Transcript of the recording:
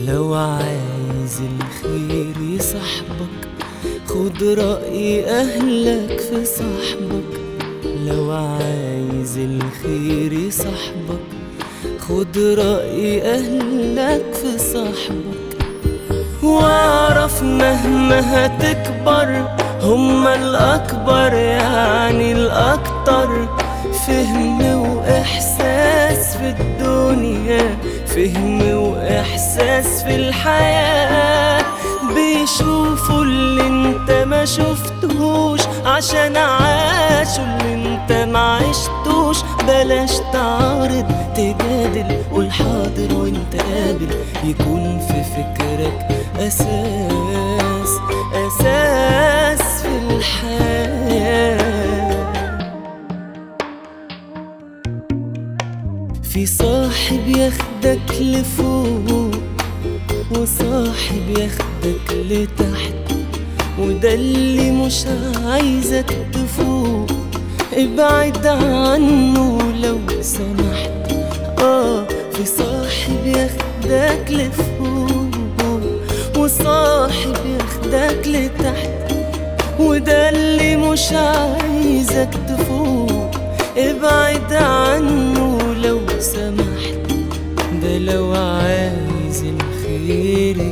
لو عايز الخير يصاحبك خد رأي أهلك في صاحبك. لو عايز الخير يصاحبك خد رأي أهلك في صاحبك. واعرف مهما هتكبر هما الأكبر، يعني الأكتر فهم وإحساس في الدنيا، فهم وإحساس في الحياة. بيشوفوا اللي انت ما شفتهوش عشان عاشوا اللي انت ما عشتوش. بلاش تعارض تجادل، قول حاضر وانت قابل، يكون في فكرك أساس في الحياة. في صاحب ياخدك لفوق وصاحب ياخدك لتحت، وده اللي مش عايزك تفوق. ابعد عنه لو سمحت. في صاحب ياخدك لفوق وصاحب ياخدك لتحت، وده اللي مش عايزك تفوق. ابعد عنه لو سمحت، ده لو عايز الخير